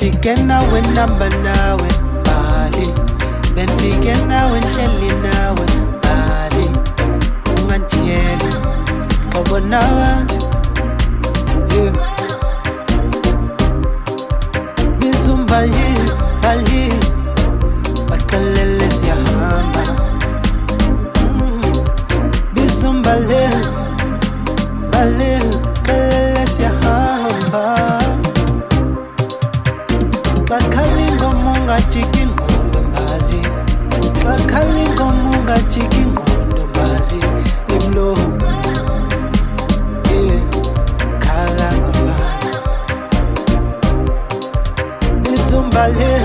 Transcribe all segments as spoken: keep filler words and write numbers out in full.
benfike nawe namba nawe Bali benfike nawe nhleli nawe Bali ungantiyeli ngoba nawe yeah bizumbali bali bakalele siyahamba bizumbali bali kalele siyahamba Bakalingo munga chicken ngondo mbali Bakalingo munga chicken ngondo mbali Nimlo Yeah Kala ngopana Bizumbale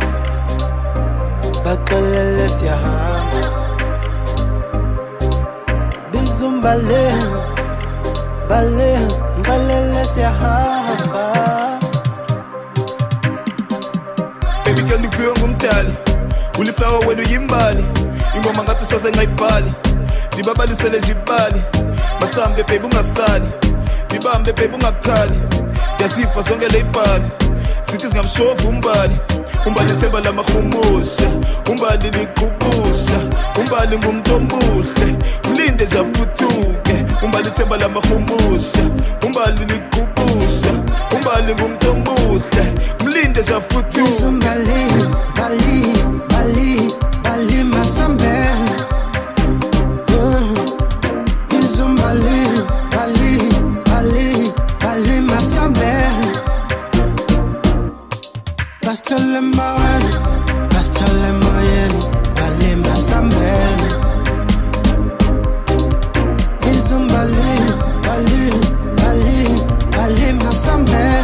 Bakalele siyahamba Bizumbale Bale Ngalele siyahamba Baby girl nikuyo ngumtali Uliflower wenu yimbali Ingoma ngathi soze ngayibhali Dibabali sele jibali Masambe baby ungasali Dibambe baby ungakhali Yasifa zonke leyibhali Sithi singamshovu umbali Umbali themba lamahumusha Umbali liqhubusha Umbali ngumuntu omuhle Mlinde javuthuke Umbali themba lamahumusha Umbali liqhubusha Umbali ngumuntu omuhle Mlinde javuthuke Bizumbali bali bali bali masambe Bizumbali bali bali bali masambe Bastole moyen, bastole moyen, bali masambe Bizumbali bali bali bali masambe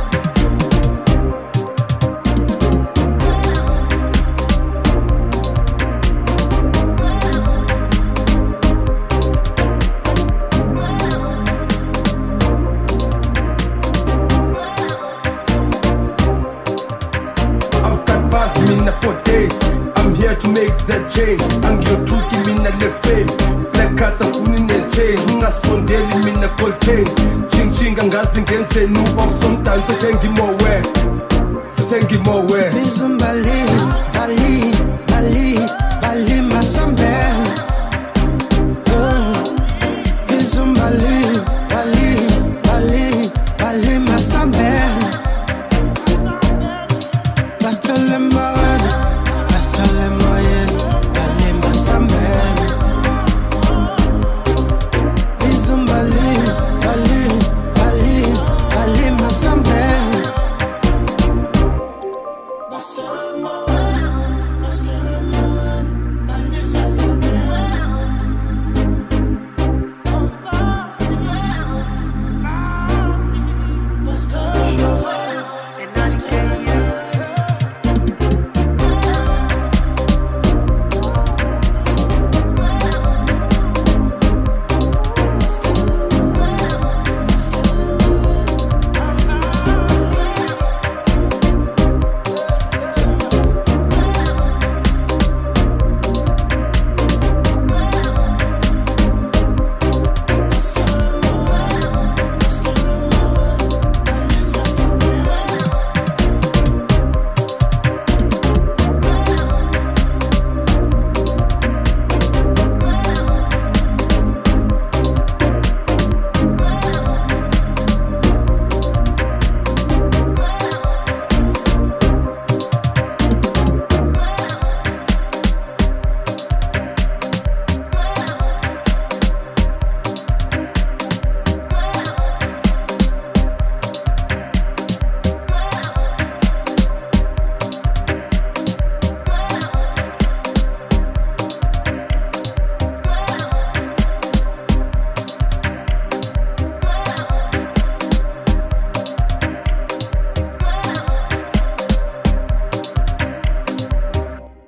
For days, I'm here to make that change. Angio tuki mina le fame. Black cats are fooling the change. Ungasondeli mina call chains. Ching ching angazi ngenze new up sometimes. So tengi more wear. So tengi more wear. Bizumbali, bali, bali, bali masambe. Bizumbali, bali, bali, bali masambe. Bastole moyen, bastole moyen, bali masambe. Bizumbali, bali, bali, bali masambe.